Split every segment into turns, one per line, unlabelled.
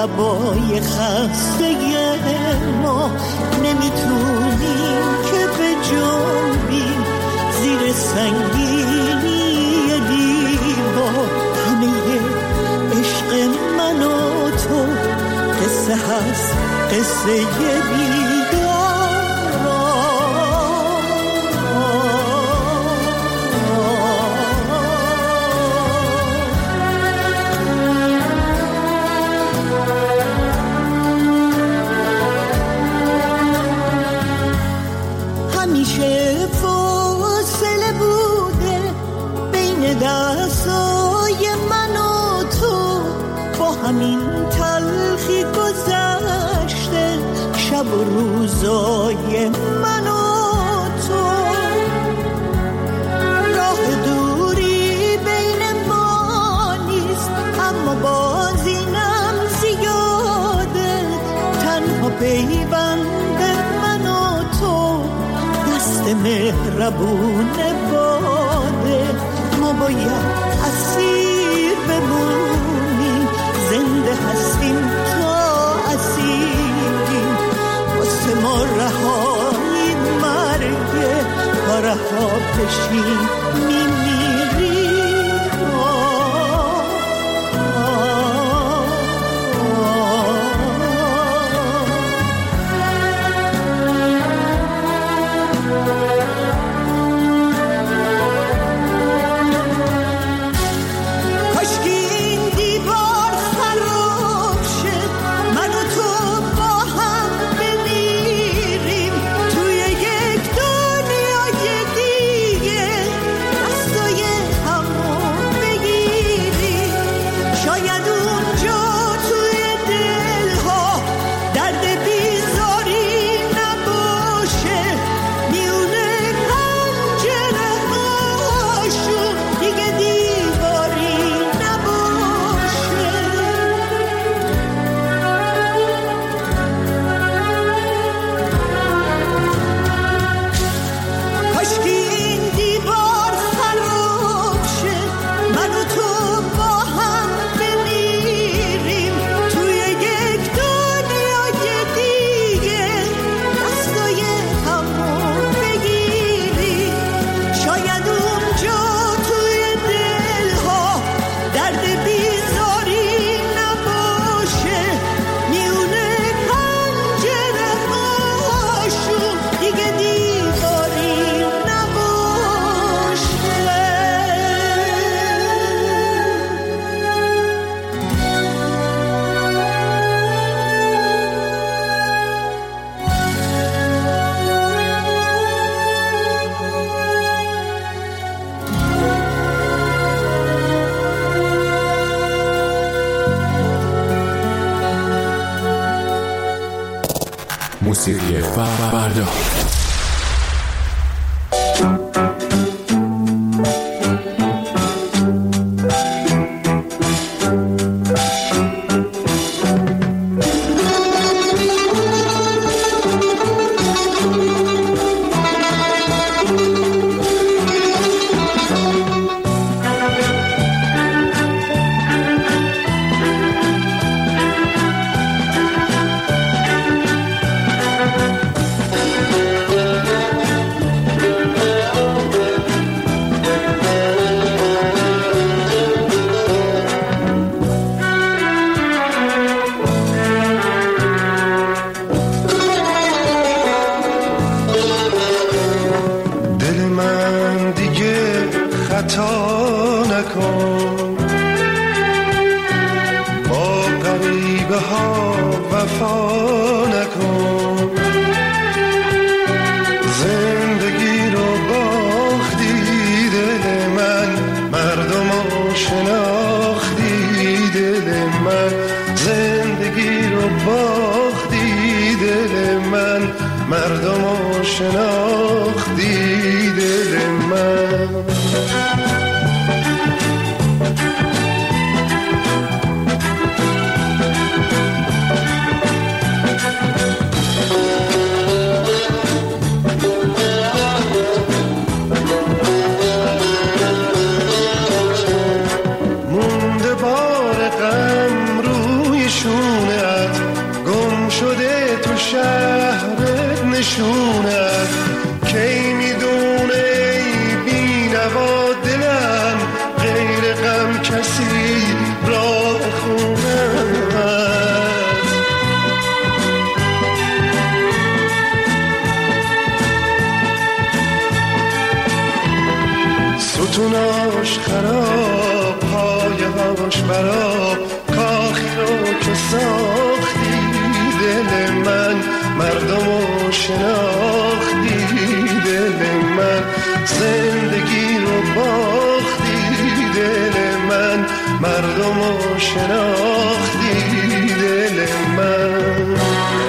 لبای خسته ما نمیتونیم که به جنبیم زیر سنگینی دیوار. همه عشق من و تو قصه هست، قصه بیدار. همیشه فاصله بوده بین دستای من و تو، با همین تلخی گذشته شب و روزای من و تو. راه دوری بین ما نیست اما باز اینم زیاده. تنها پیوند من و تو دست مهربون باده. ما باید اسیر بمونیم، زنده هستیم تا اسیریم. واسه ما رهایی مرگه، تا رها بشیم میمیریم.
موسیقی فردا.
مونده بار غم روی شونه نشونت، گم شده تو شهرت نشونت. کی میدونه ای بی نوا دلم، غیر غم کسی راه خونت. ستوناش خراب، پایهاش براب، کاخی رو که ساختی دل من، مردمو شناختی دل من، زندگی رو باختی دل من، مردمو شناختی دل من.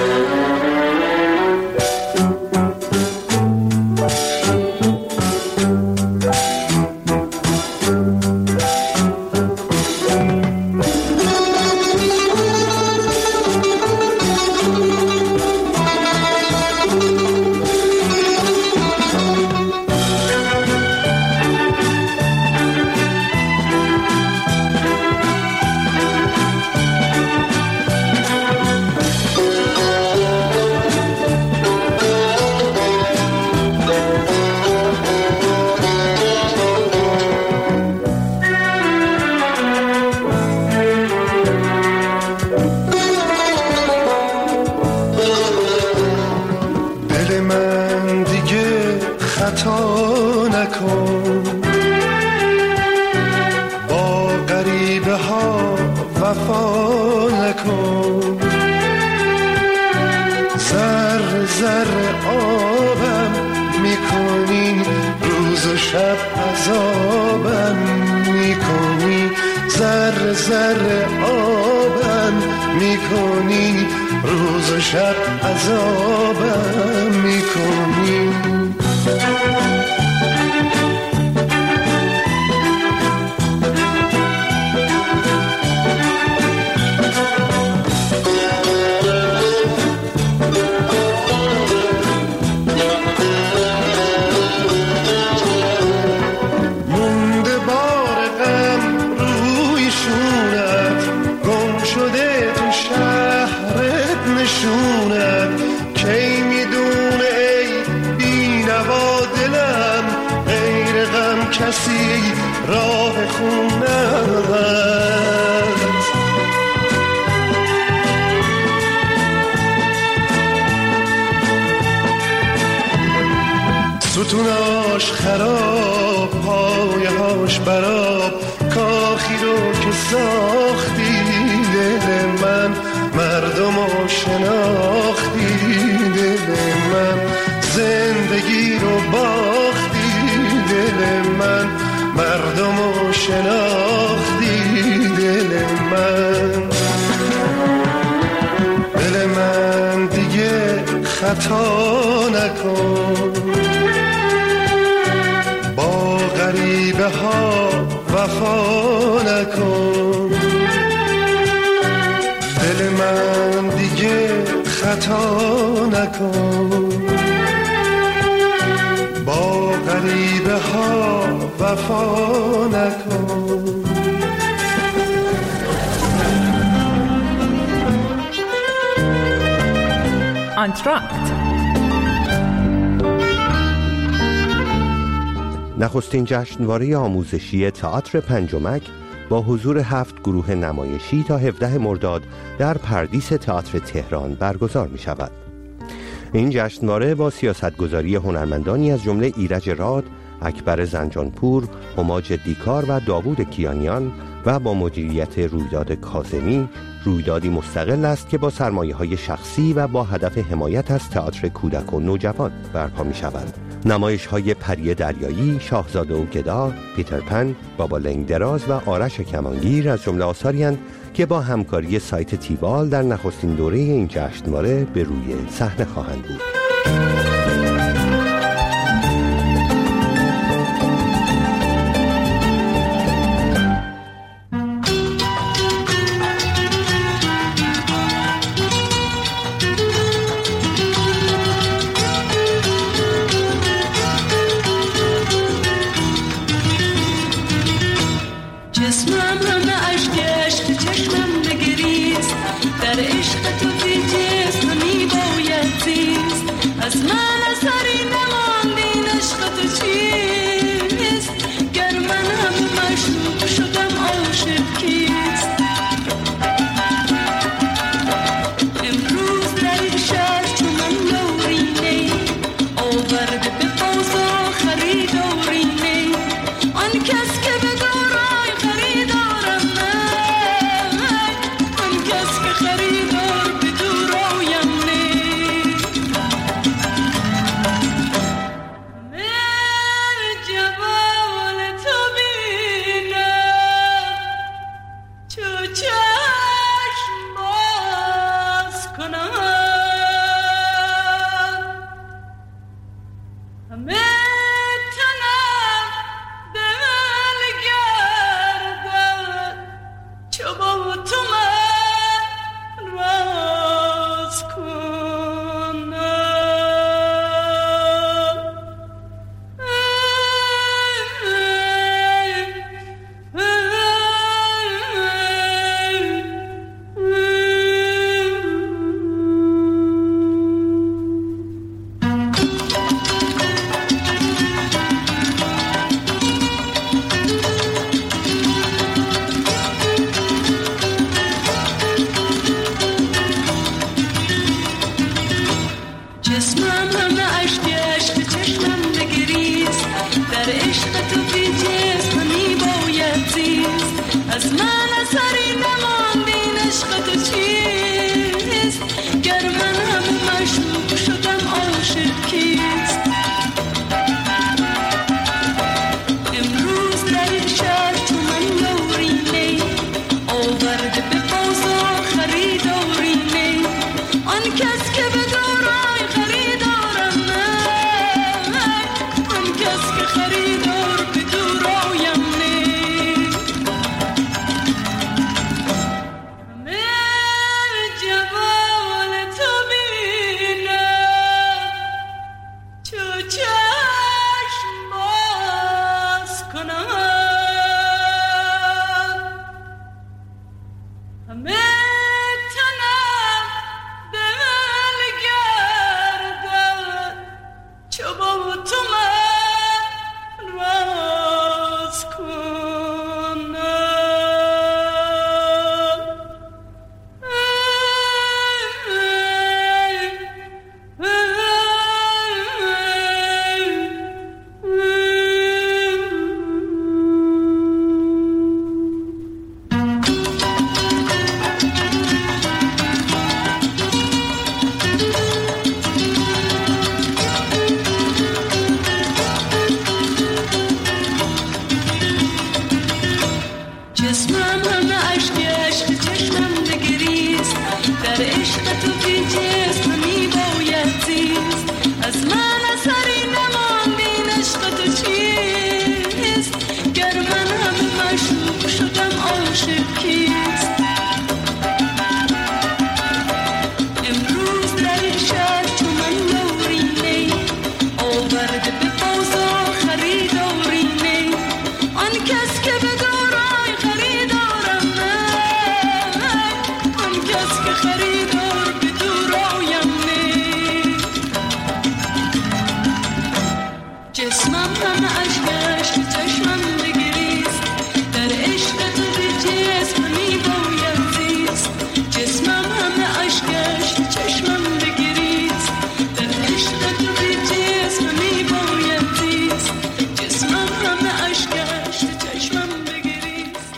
ستوناش خراب، پایهاش براب، کاخی رو که ساختی دل من، مردمو شناختی دل من، زندگی رو باختی دل من، مردمو شناختی دل من. دل من دیگه خطا نکن، با غریبه ها وفا نکن. دل من دیگه خطا نکن، با غریبه ها وفا نکن.
آنتراکت
نخستین جشنواره آموزشی تئاتر پنجمک با حضور 7 گروه نمایشی تا 17 مرداد در پردیس تئاتر تهران برگزار می شود. این جشنواره با سیاستگذاری هنرمندانی از جمله ایرج راد، اکبر زنجانپور، هماج دیکار و داوود کیانیان و با مدیریت رویداد کاظمی، رویدادی مستقل است که با سرمایه‌های شخصی و با هدف حمایت از تئاتر کودک و نوجوان برپا می شود. نمایش‌های پری دریایی، شاهزاده و گدا، پیتر پن، بابا لنگ دراز و آرش کمانگیر از جمله آثاری اند که با همکاری سایت تیوال در نخستین دوره این جشنواره به روی صحنه خواهند بود.
جسمم همه اشک چشمم بگریست، در عشق عشق تو بی جسم میباید زیست. از من اثری نماند این عشق تو چیست؟ گر من هم مشروب شدم عاشق کیست؟ امروز در این شهر چو من لورینه آورده به بازار خریدارینه. آن کس که به دارای خریدارم من، آن کس که خریدار به دورایم نه. من جمال تو بینم چو چشم باز کنم، همه تنم دل گردد چو با تو من راز کنم. جسمم همه عشق عشق چشمم بگریست. در عشق تو بی جسم میباید زیست. از من اثری نماند این عشق تو چیست؟ گر من همه مشروب شدم عاشق کیست؟ امروز در این شهر چو من لورینه آورده به بازار خریدارینه. آن کس که به دارای خریدارم من، آن کس که خریدار به دورایم نه. همه جمال تو بینم چو چشم باز کنم، همه تنم دل گردد چو با تو من راز کنم. جسمم همه عشق عشق چشمم بگریست. در عشق تو بی جسم میباید زیست. از من اثری نماند این عشق تو چیست؟ گر من همه مشروب شدم عاشق کیست؟ امروز در این شهر چو من لورینه آورده به بازار خریدارینه. آن کس که به دارای خریدارم من، آن کس که خریدار به دورایم نه. جسمم همه عشق عشق چشمم بگریست. در عشق تو بی جسم میباید زیست. جسمم همه عشق عشق چشمم بگریست. در عشق تو بی جسم میباید زیست. جسمم همه عشق عشق چشمم بگریست.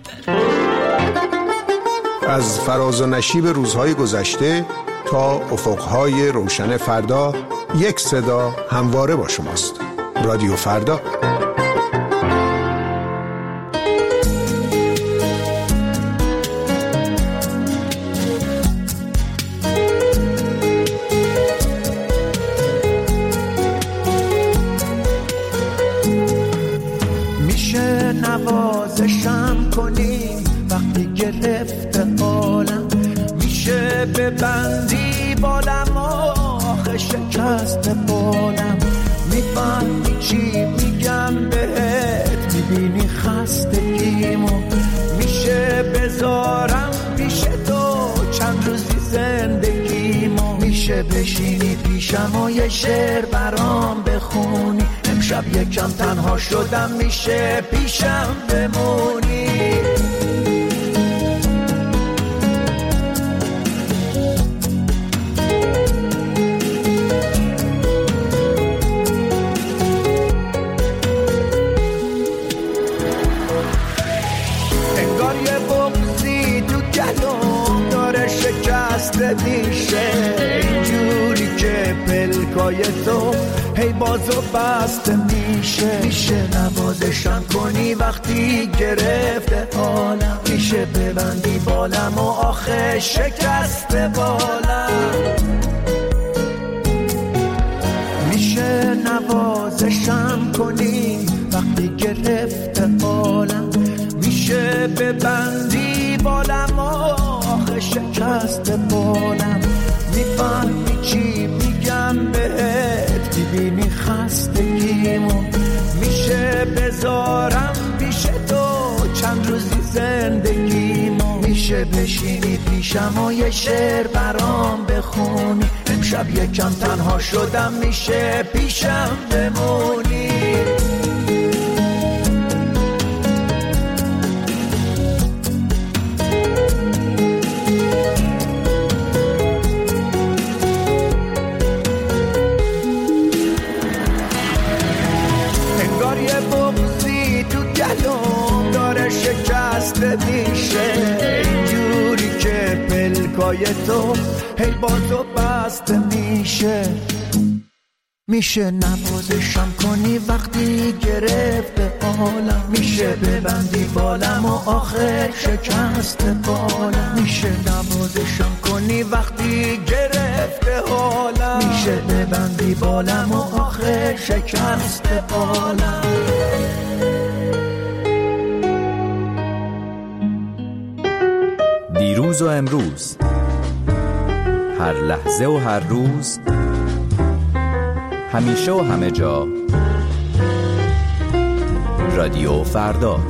از فراز و نشیب روزهای گذشته تا افقهای روشن فردا، یک صدا همواره با شماست. رادیو فردا.
میشه نوازشم کنی وقتی گرفته حالم، میشه ببندی بالم آخه شکست بالم. میفهمی چی میگم بهت، میبینی خستگیمو، میشه بذارم پیش تو چند روزی میشه بشینی پیشم و یه شعر برام بخونی، امشب یکم تنها شدم میشه پیشم بمونی. انگار یه بغضی تو گلوم داره شکسته میشه، اینجوری که پلکای تو هی بازو بسته میشه. میشه نوازشم کنی وقتی گرفته حالم، میشه ببندی بالم و آخه شکسته بالم. میشه نوازشم کنی وقتی گرفته حالم، میشه ببندی بالم و آخه شکسته بالم. میفهمی چی میگم بهت، میبینی خستگیمو، میشه بذارم پیش تو چند روزی زندگیمو. میشه بشینی پیشم و یه شعر برام بخونی، امشب یکم تنها شدم میشه پیشم بمونی. شکسته میشه اینجوری که پلکای تو هی با تو بسته میشه. میشه نوازشم کنی وقتی گرفته حالم، میشه ببندی بالم و آخر شکسته بالم. میشه نوازشم کنی وقتی گرفته حالم، میشه ببندی بالم و آخر شکسته بالم.
دیروز و امروز، هر لحظه و هر روز، همیشه و همه جا، رادیو فردا.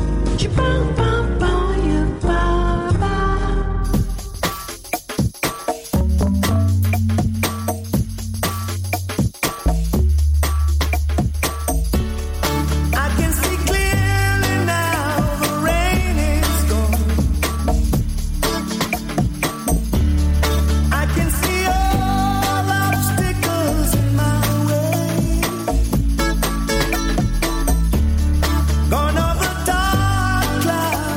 Gone over dark clouds.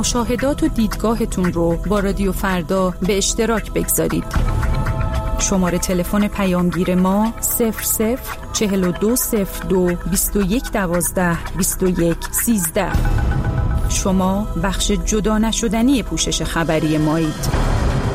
مشاهدات و دیدگاهتون رو با رادیو فردا به اشتراک بگذارید. شماره تلفن پیامگیر ما 004202 2112 2113. شما بخش جدا نشدنی پوشش خبری مایید.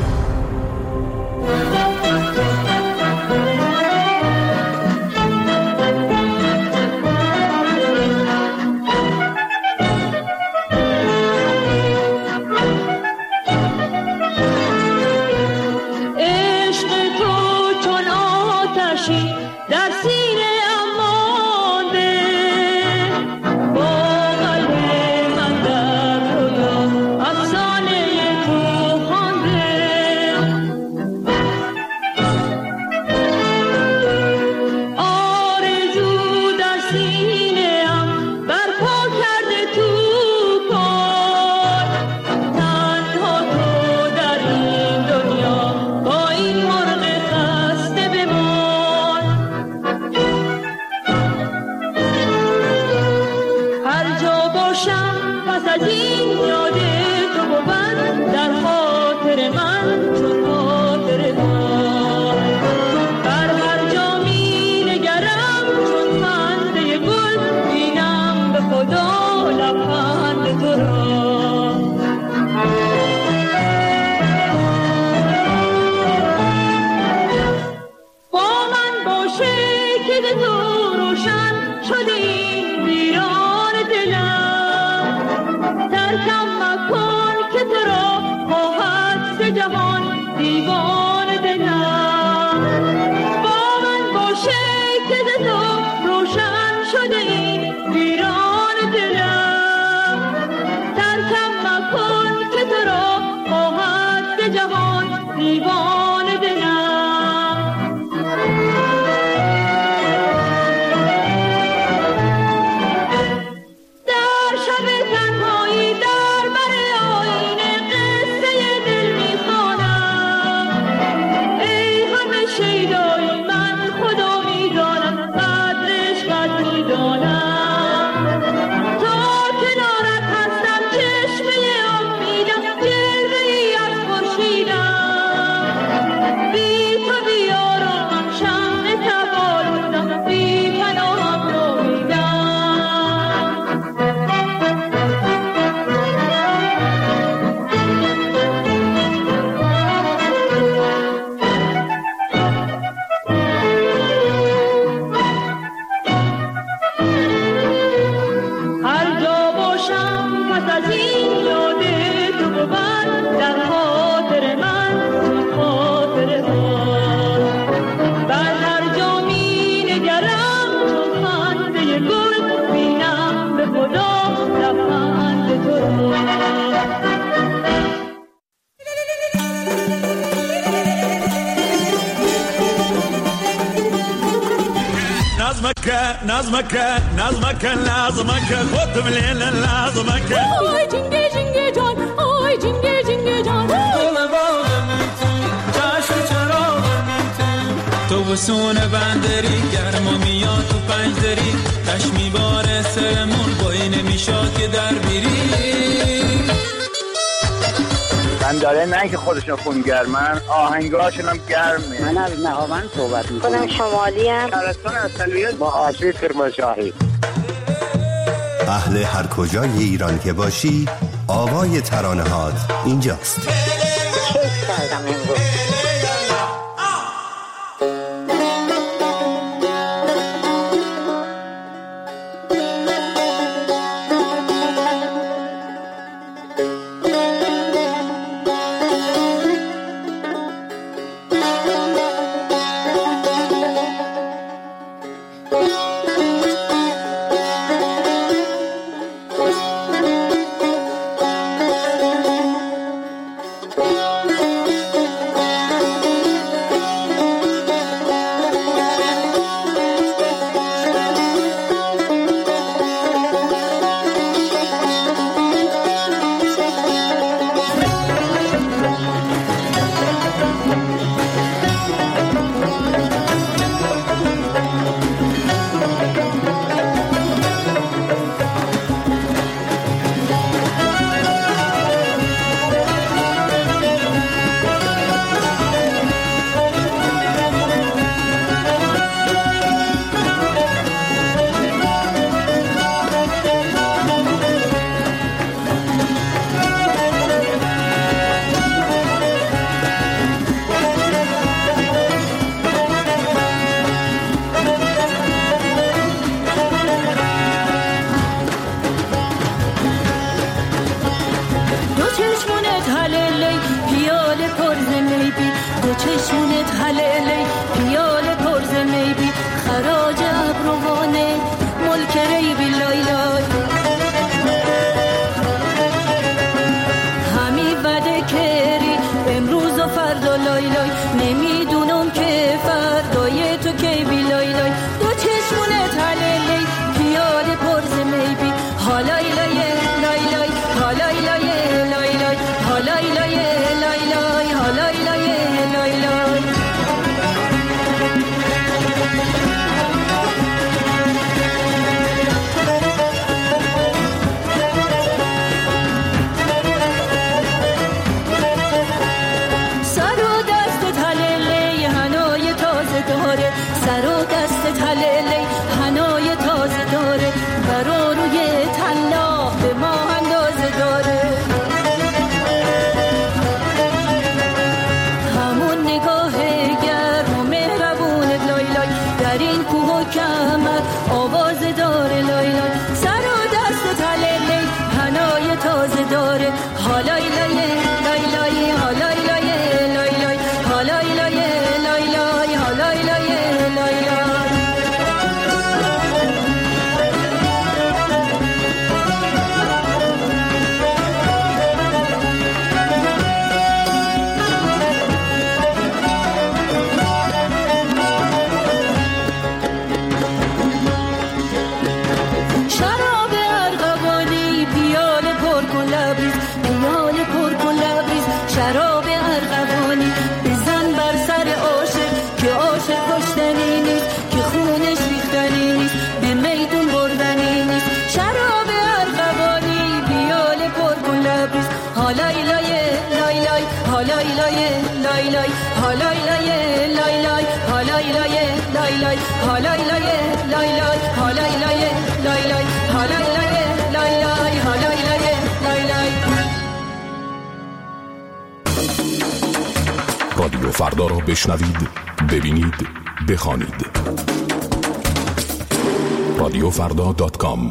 نظمك خود مليل لازمك
آی جنگه جنگه جان آی جنگه جنگه جان
دل باغم چشم چراغم تو بسونه بندری گرما میاد تو پنجدری چشمی باره سرمون بایی نمیشاد که در بیری
من داره نه که خودشون خونگرمن آهنگاشون هم گرمه.
من از نهاوند صحبت میکنم.
خودم شمالی ام.
ترستان اصلیت با آشی کرمانشاهی.
اهل هر کجای ایران که باشی آوای ترانه‌هات اینجاست.
کیف کردم امروز.
چشمونت هللی پیاله پرز میبی دو چشمونت هللی پیاله پرز میبی خراج ابروانه ملک ریبی لای لای همی بده کری امروز و فردا لای لای نمیدونم که فردای تو کی بی لای لای دو چشمونت هللی پیاله پرز میبی حالای لای لای لای حالای لای لای لای حالای لای لای لای حالای لای لای لای سر و دست تللی هنای تازه داره سر و دست تللی هنای تازه داره برا روی طلا به ما اندازه داره همون نگاه گرم و مهربون لای لای در این کوه و کمر آواز داره لای لای سر و دست تللی هنای تازه داره حالای لای لای لای حالای لای لای لای حالای لای لای لای حالای لای لای لای شراب ارغوانی پیاله پر کن لبریز پیاله پر کن لبریز شراب ارغوانی بزن بر سر عاشق که عاشق کشتنی نیست که خونش ریختنی نیست به میدون بردنی نیست شراب ارغوانی پیاله پر کن لبریز حالای لای لای لای حالای لای لای لای حالای لای لای لای حالای لای لای لای حالای لای لای لای حالای لای لای لای حالای لای لای لای حالای لای لای لای
رادیو فردا را بشنوید، ببینید، بخوانید. رادیوفردا.com.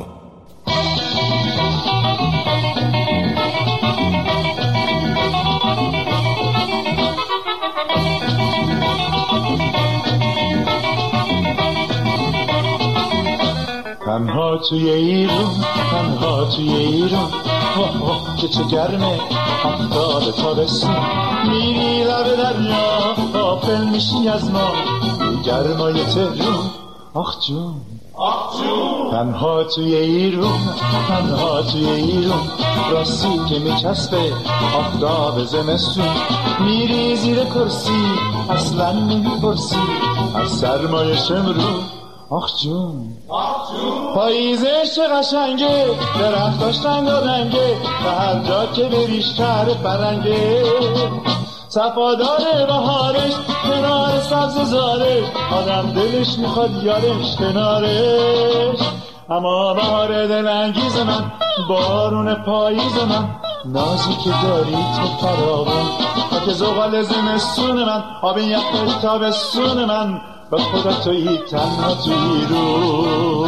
تنها توی ایران تنها توی ایران واه که چه گرمه آفتاب تابستون میری لب دریا غافل میشی از ما گرمای تهرون آخ جون تنها توی ایران تنها توی ایران راستی که میچسبه آفتاب زمستون میری زیر کرسی اصلا نمیپرسی از سرمایه شمرون آخ جون پاییزش چه قشنگه درختاش رنگارنگه و هر جا که بریش شهر فرنگه صفادار بهارش کنار سبز زارش آدم دلش میخواد یارش کنارش اما بهار دلانگیز من بارون پاییز من نازی که داری تو فراوان خاک زغال زمستون من آب یخش تابستون من با خدا تویی تنها تویی رو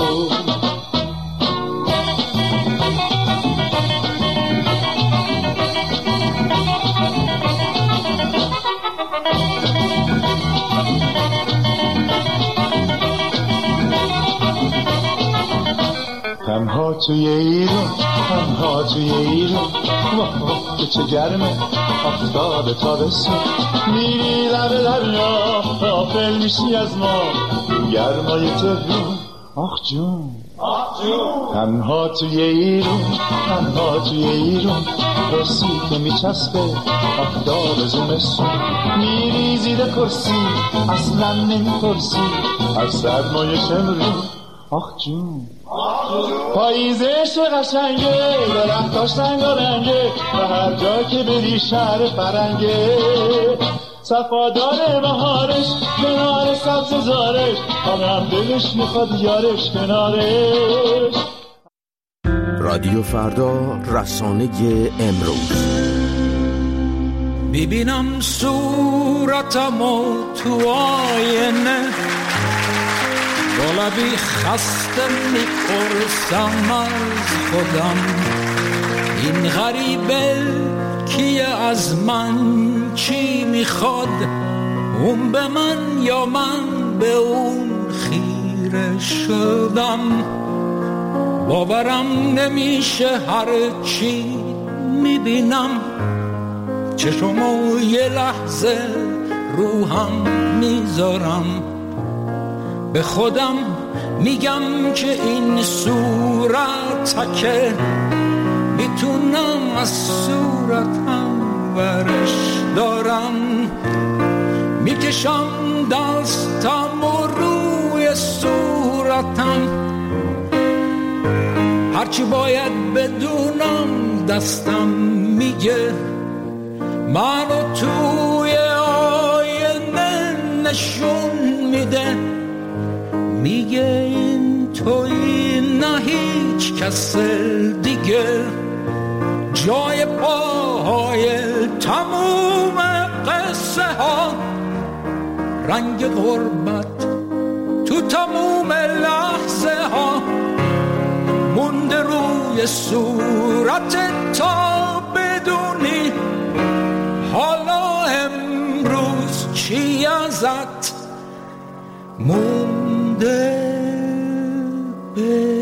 تنها توی ایران تنها توی ایران واه که چه گرمه آفتاب تابستون میری لب دریا غافل میشی از ما گرمای تهرون آخ جون تنها توی ایران تنها توی ایران رسی که میچسبه آفتاب زمستون میری زیر کرسی اصلا نمیپرسی از سرمایه شمرون آخ جون پاییزش قشنگه درختاش رنگارنگه و هر جا که بری شهر فرنگه صفادار بهارش کنار سبز زارش آدم دلش میخواد یارش کنارش.
رادیو فردا، رسانه امروز.
ببینم صورتمو تو آینه با لبی خسته میپرسم از خودم این غریبه
کیه از من چی میخواد، اون به من یا من به اون خیره شدم. باورم نمیشه هر چی میبینم، چشمو یه لحظه روحم میذارم. به خودم میگم که این صورتکه میتونم از صورتم ورش دارم. میکشم دستم و روی صورتم، هرچی باید بدونم دستم میگه. منو توی آینه نشون میده، میگه این توی نه هیچ کس دیگه. جای پاهای تموم قصه ها، رنگ غربت تو تموم لحظه ها، مونده روی صورت تا بدونی حالا امروز چی ازت مونده به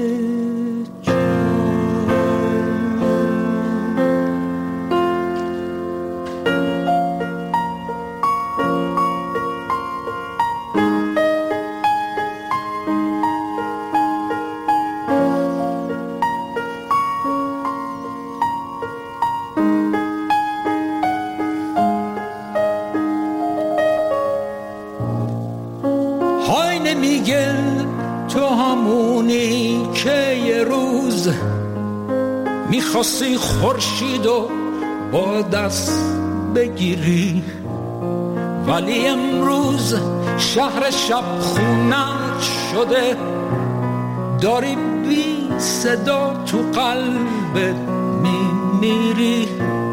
میگه تو همونی که یه روز میخواستی خورشید و با دست بگیری، ولی امروز شهر شب خونت شده. داری بی صدا تو قلبت میمیری.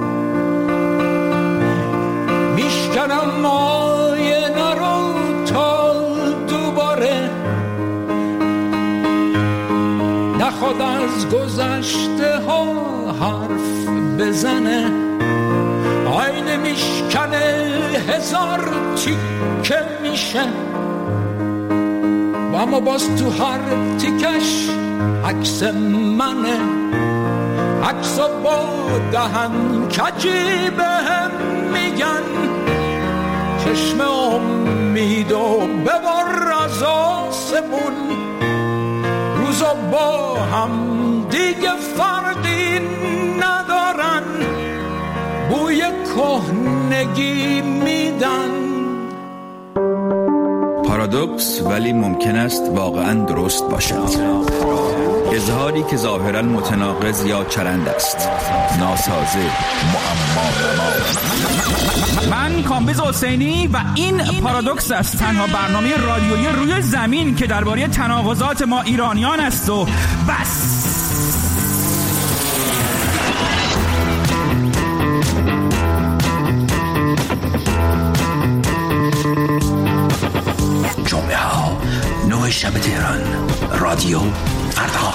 میشکنم آینه رو تا دوباره نخواد از گذشته ها حرف بزنه. آینه میشکنه هزار تیکه میشه، و اما باز تو هر تیکش عکس منه. عکسا با دهن کجی بهم میگن چشم امید و ببر از آسمون. روزا با هم دیگه فرقی ندارن، بوی کهنگی میدن.
پارادوکس ولی ممکن است واقعا درست باشد. اظهاری که ظاهرا متناقض یا چرند است، ناسازه، معما.
من کامبیز حسینی و این پارادوکس است، تنها برنامه رادیویی روی زمین که درباره تناقضات ما ایرانیان است و بس.
جمعه ها 9 شب تهران، رادیو فردا.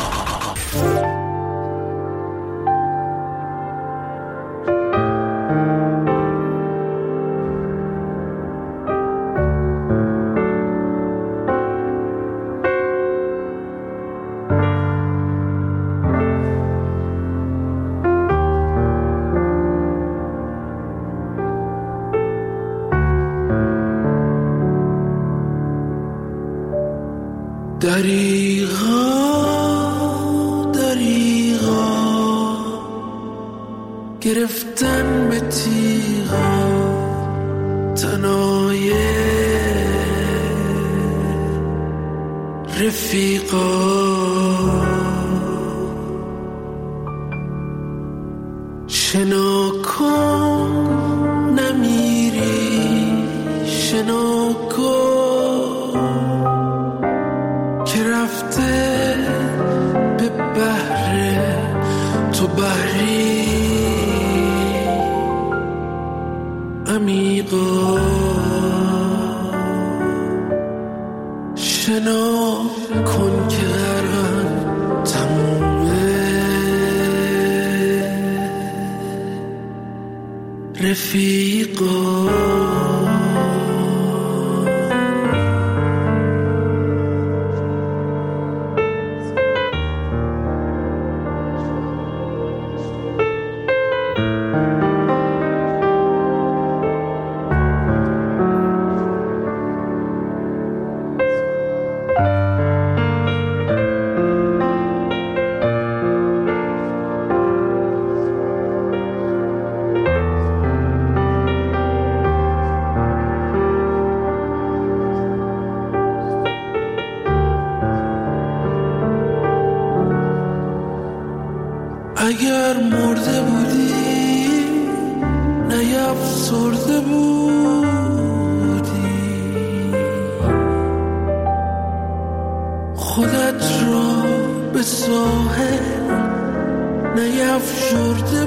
دریغا گرفتن به تیغا تنهای رفیقا. شنا کن نمیری، شنا کن که رفته به بحر تو بحری عمیقا. شنا کن که غرقم تمومه. رفیقا. اگر مرده بودی نیفسرده بودی، خودت را به ساحل نیفشرده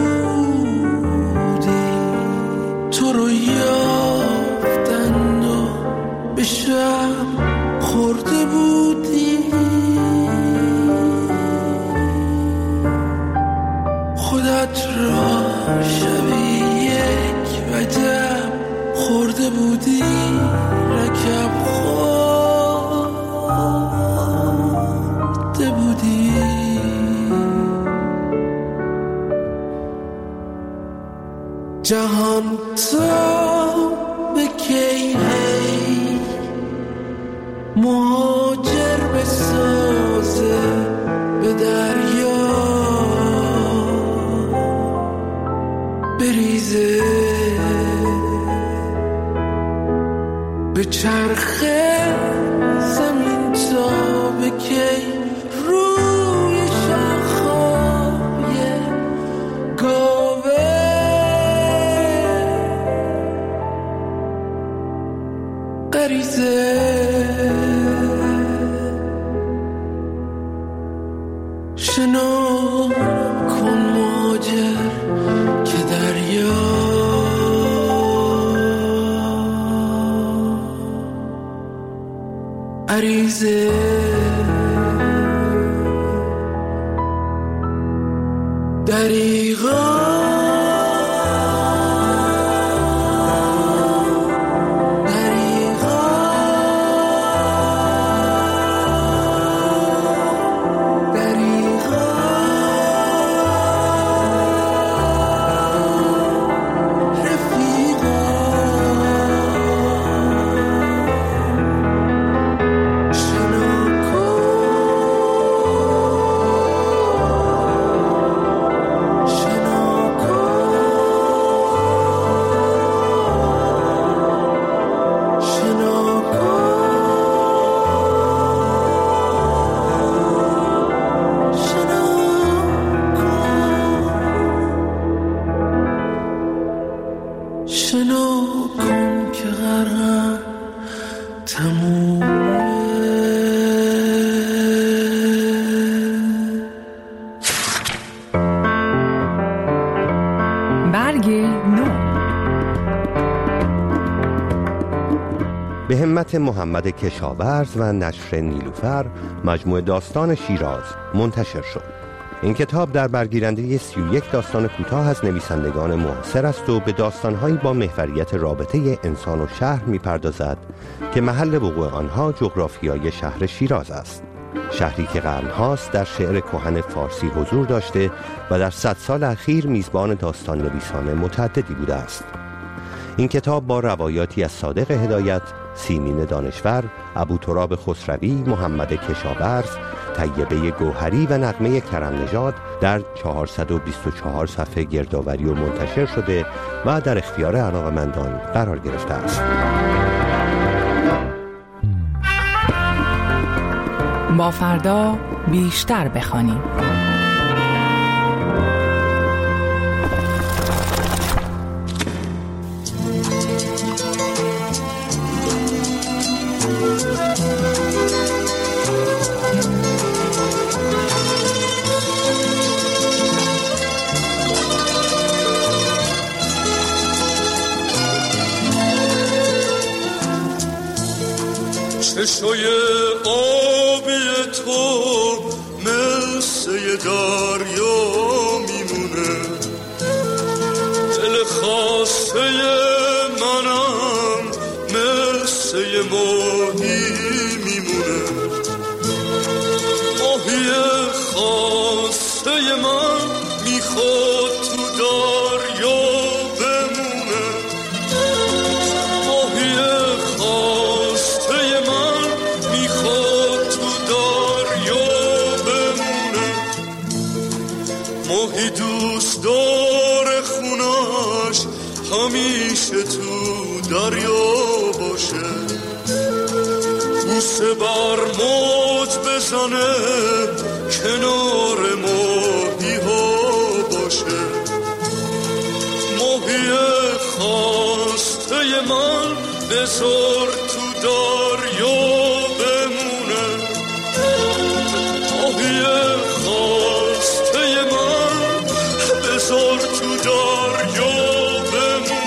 بودی، تو رو یافتند و به شب خورده بودی، خودت را شبیه یک وجب خورده بودی، رکب خورده بودی. جهان تا به کی هی مهاجر بسازه به دریا، بریزه به چرخه زمین تا به کی روی شاخه‌های گاوه غریزه. شنا کن مهاجر که دریا عریضه، دریغا
به همت محمد کشاورز و نشر نیلوفر مجموعه داستان شیراز منتشر شد. این کتاب در برگیرنده 31 داستان کوتاه از نویسندگان معاصر است و به داستانهایی با محوریت رابطه انسان و شهر می‌پردازد که محل وقوع آنها جغرافیای شهر شیراز است. شهری که قرن‌هاست در شعر کهن فارسی حضور داشته و در 100 سال اخیر میزبان داستان نویسان متعددی بوده است. این کتاب با روایاتی از صادق هدایت، سیمین دانشور، ابوتراب خسروی، محمد کشاورز، طیبه گوهری و نغمه کرم نژاد در 424 صفحه گردآوری و منتشر شده و در اختیار علاقه‌مندان قرار گرفته است.
با فردا بیشتر بخوانیم.
چشای آبی تو مثل دریا میمونه، دل دوست دار خونش همیشه تو دریا باشه، بوسه بر موج بزنه کنار ماهی ها باشه. ماهی خواسته من بذار تو دریا بمونه، ماهی خواسته من بذار تو دریا بمونه.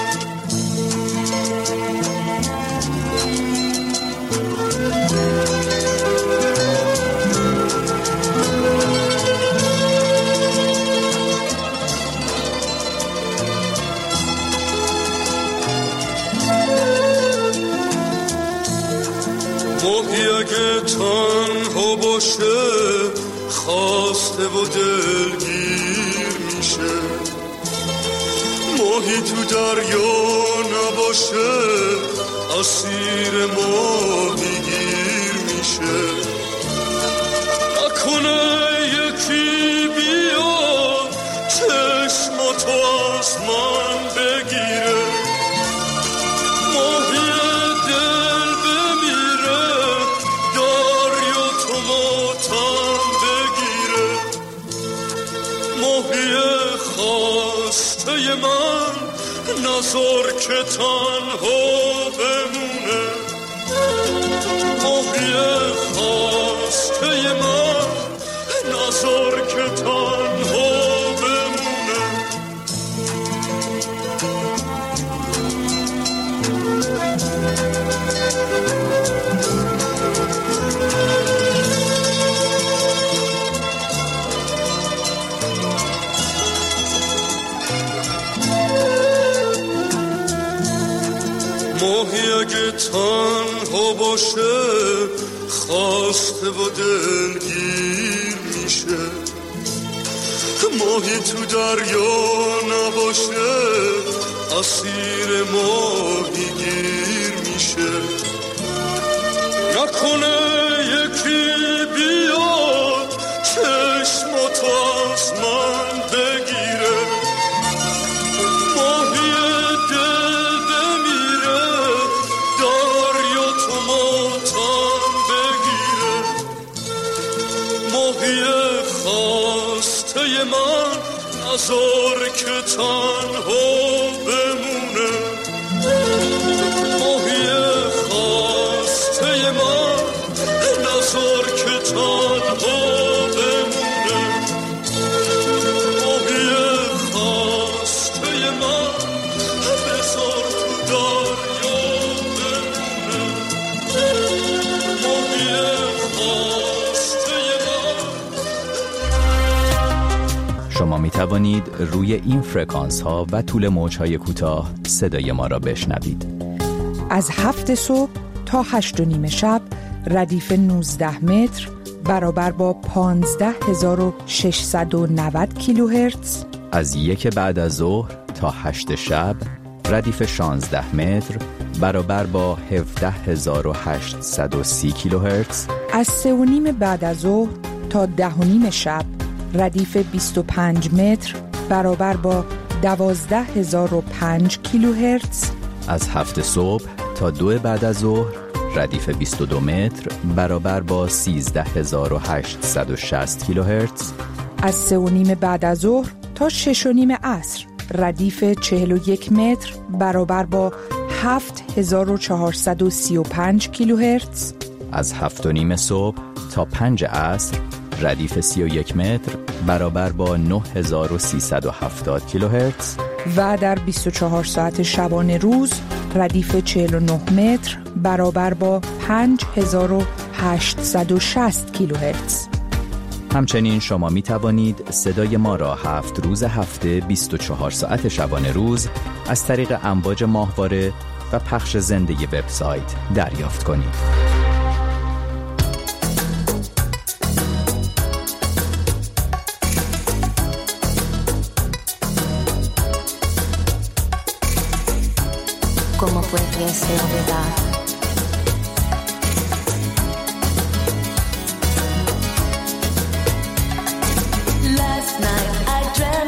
ماهی اگه تنها باشه خواسته و دلگیر میشه، ماهی تو دریا نباشه اسیر ماهی گیر میشه. نکنه یکی بیاد چشماتو از من بگیره، ماهی دل بمیره دریا تو ماتم بگیره. ماهی خواسته من نذار که تنها بمونه، ماهی خواسته من نذار که تنها بمونه. ماهی اگه تنها باشه خواسته و دلگیر میشه، ماهی تو دریا نباشه اسیر ماهی گیر میشه. نکنه یکی بیاد چشماتو از من بگیره، ماهی دل بمیره دریا تو ماتم بگیره. ماهی خواسته من نذار که تنها بمونه، ماهی خواسته من نذار که تنها بمونه، ماهی خواسته من بذار تو دریا بمونه، ماهی خواسته من.
شما می توانید روی این فرکانس ها و طول موج های کوتاه صدای ما را بشنوید.
از 7 صبح تا 8:30 شب ردیف 19 متر برابر با 15690 کیلوهرتز.
از 1 بعد از ظهر تا 8 شب ردیف 16 متر برابر با 17830 کیلوهرتز.
از 3:30 بعد از ظهر تا 10:30 شب ردیف 25 متر برابر با 12005 کیلوهرتز.
از 7 صبح تا 2 بعد از ظهر ردیف 22 متر برابر با 13860 کیلوهرتز.
از 3:30 بعد از ظهر تا 6:30 عصر ردیف 41 متر برابر با 7435 کیلوهرتز.
از 7:30 صبح تا 5 عصر ردیف 31 متر برابر با 9370 کیلوهرتز.
و در 24 ساعت شبانه روز ردیف 49 متر برابر با 5860 کیلوهرتز.
همچنین شما می توانید صدای ما را 7 روز هفته 24 ساعت شبانه روز از طریق امواج ماهواره و پخش زنده وبسایت دریافت کنید.
¿Cómo pudiese olvidar? Last night I dreamt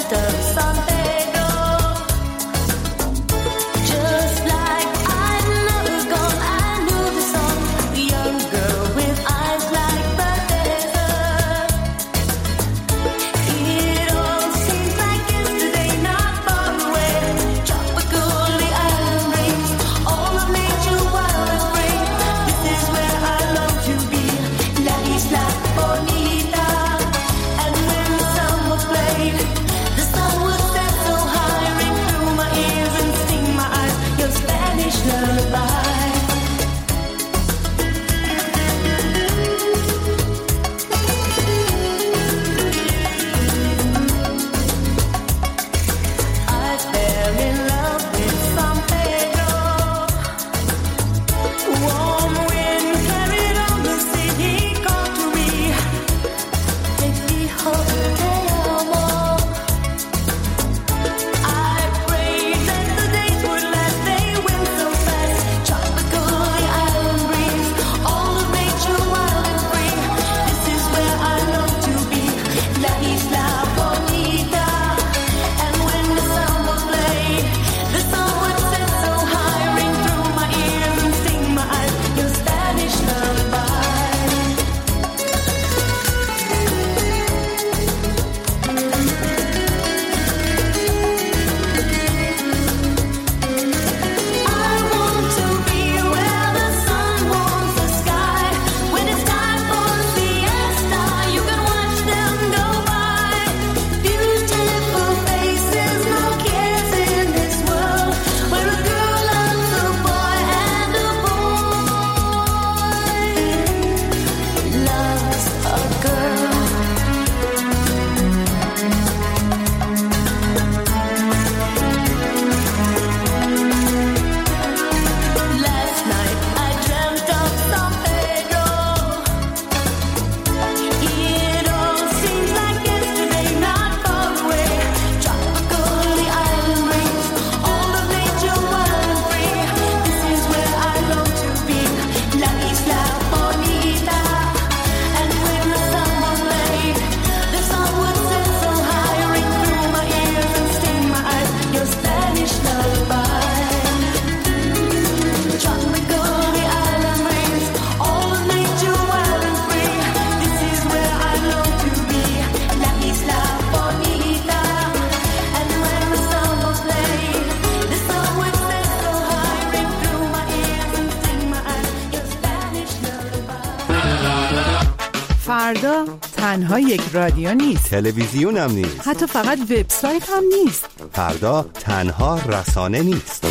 فردا تنها یک رادیو نیست،
تلویزیون هم نیست،
حتی فقط وبسایت هم نیست.
فردا تنها رسانه نیست.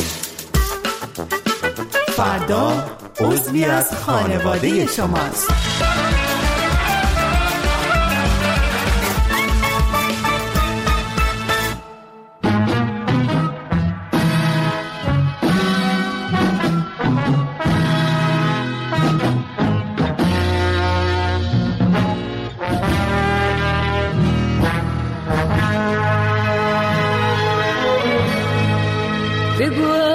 فردا عضوی از خانواده شماست.
بگو